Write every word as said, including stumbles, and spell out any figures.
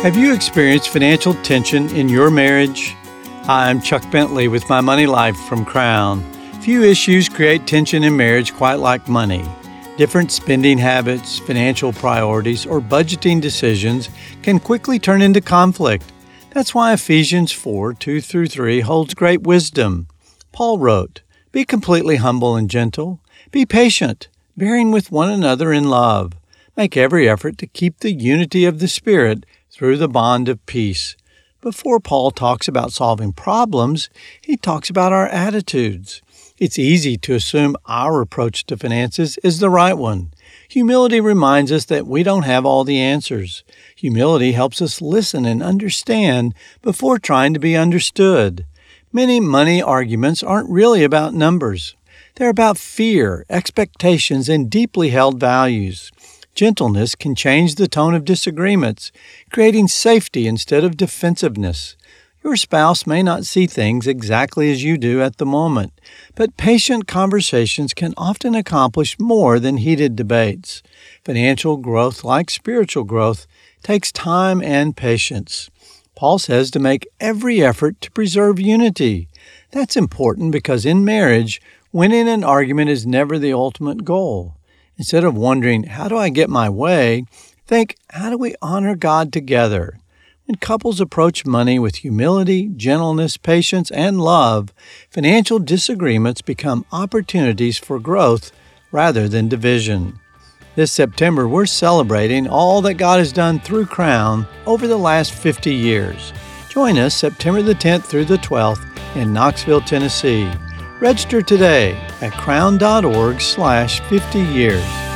Have you experienced financial tension in your marriage? Hi, I'm Chuck Bentley with My Money Life from Crown. Few issues create tension in marriage quite like money. Different spending habits, financial priorities, or budgeting decisions can quickly turn into conflict. That's why Ephesians four, two through three holds great wisdom. Paul wrote, "Be completely humble and gentle. Be patient, bearing with one another in love. Make every effort to keep the unity of the Spirit through the bond of peace." Before Paul talks about solving problems, he talks about our attitudes. It's easy to assume our approach to finances is the right one. Humility reminds us that we don't have all the answers. Humility helps us listen and understand before trying to be understood. Many money arguments aren't really about numbers. They're about fear, expectations, and deeply held values. Gentleness can change the tone of disagreements, creating safety instead of defensiveness. Your spouse may not see things exactly as you do at the moment, but patient conversations can often accomplish more than heated debates. Financial growth, like spiritual growth, takes time and patience. Paul says to make every effort to preserve unity. That's important because in marriage, winning an argument is never the ultimate goal. Instead of wondering, how do I get my way, think, how do we honor God together? When couples approach money with humility, gentleness, patience, and love, financial disagreements become opportunities for growth rather than division. This September, we're celebrating all that God has done through Crown over the last fifty years. Join us September the tenth through the twelfth in Knoxville, Tennessee. Register today at crown dot org slash fifty years.